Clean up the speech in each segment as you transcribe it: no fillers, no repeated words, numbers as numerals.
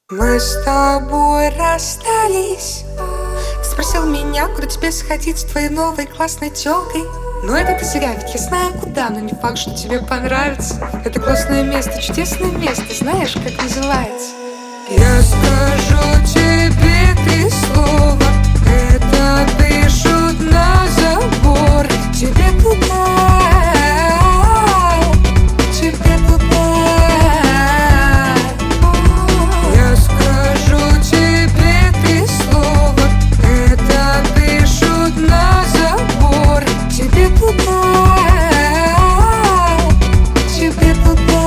Мы с тобой расстались. Ты спросил меня, куда тебе сходить с твоей новой классной тёлкой. Но это ты зря, ведь я знаю куда, но не факт, что тебе понравится. Это классное место, чудесное место, знаешь, как называется? Я скажу тебе три слова, это пишут на забор. Тебе туда, тебе туда. Я скажу тебе три слова, это пишут на забор. Тебе туда, тебе туда.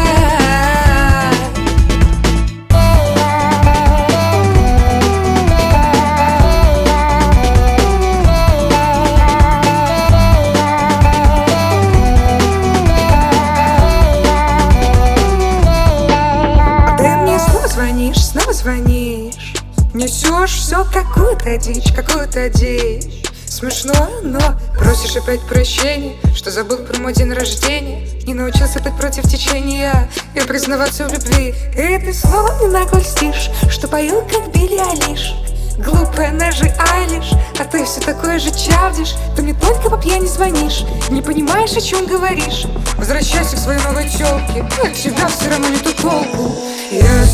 Снова звонишь, несешь все какую-то дичь. Смешно, но просишь опять прощения, что забыл про мой день рождения. Не научился так против течения и признаваться в любви. И ты снова мне нагольстишь, что пою как Билли Айлиш. Глупая Нэжи Айлиш, а ты все такой же чавдишь. Ты мне только по пьяни звонишь, не понимаешь, о чем говоришь. Возвращайся к своей новой тёлке, от тебя все равно нету толку. Я